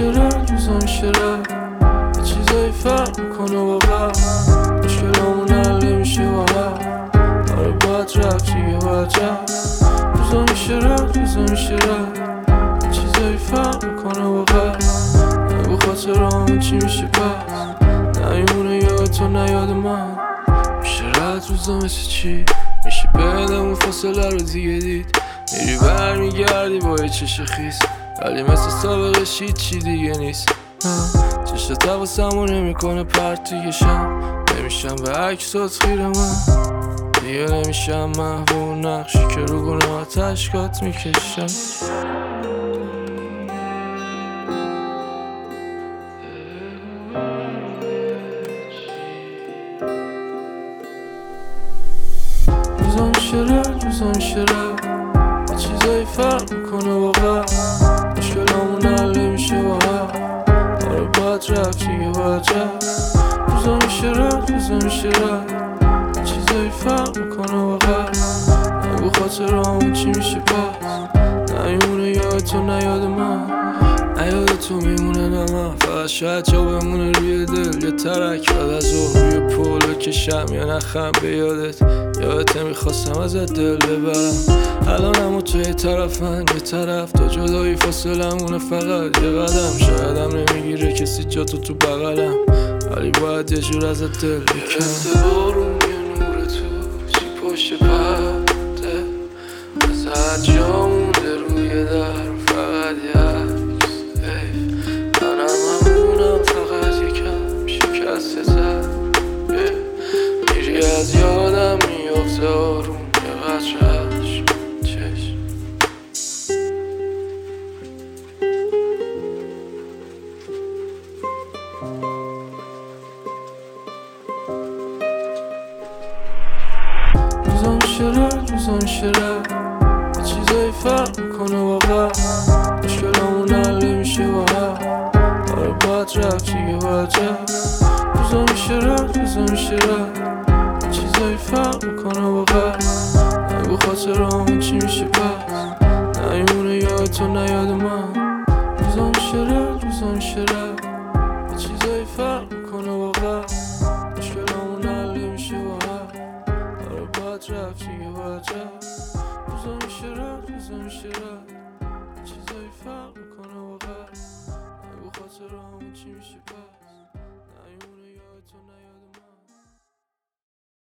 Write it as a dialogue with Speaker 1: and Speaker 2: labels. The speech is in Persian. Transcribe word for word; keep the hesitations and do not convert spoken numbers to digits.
Speaker 1: رد روزا میشه رد یه چیزایی فرق میکنه واقعا مشکلامون حل نمیشه واقعا آره باید رفت دیگه باید رفت روزا میشه رد روزا میشه رد یه چیزایی فرق میکنه واقعا نگو خاطرامون چی میشه پس نمیمونه یاد تو نه یاد من میشه رد روزا مثل چی میشه بدمون فاصله رو دیگه دید میری برمیگردی با یه چش خیس ولی مثل سابقش هیچی دیگه نیست چشت تواسمو نمیکنه پرت دیگه شم نمیشم به عکسات خیره من دیگه نمیشم محو اون نقشی که رو گناه تشکات میکشم روزا میشه رد روزا میشه رد یه چیزایی فرق میکنه واقعا مشکلامون حل نمیشه واقعا آره باید رفت دیگه باید رفت روزا میشه رد روزا میشه رد یه چیزایی فرق میکنه واقعا نگو خاطرامون چی میشه پس نمیمونه یاد تو نه یاد من نه یاد تو میمونه نه من فقط شاید جا بمونه روی دل یه ترک بعد از ظهر روی پول بکشم یا نخم به یادت یادت نمیخواستم ازت دل ببرم الان همو تو یه طرفن یه طرف تا جدایی فاصلمونه فقط یه قدم شایدم نمیگیره کسی جا تو تو بغلم ولی باید یه جور ازت دل بکنم بارون یه نور تو چی پشت پرده ازت جا مونده روی در فقط یه عکس منم همونم فقط یکم شکسته تر میری از یادم میافته آروم یه قطرهش چشم روزا میشه رد روزا میشه رد یه چیزایی فرق میکنه واقعا مشکلامون حل نمیشه واقعا آره باید رفت دیگه باید رفت روزا میشه رد روزا میشه رد یه چیزایی فرق میکنه واقعا نگو خاطرامون چی میشه پس نمیمونه یاد تو نه یاد من روزا میشه رد روزا میشه رد یه چیزایی فرق میکنه واقعا مشکلامون حل نمیشه واقعا آره باید رفت دیگه باید رفت روزا میشه رد روزا میشه رد یه چیزایی فرق میکنه واقعا نگو خاطرامون چی میشه پس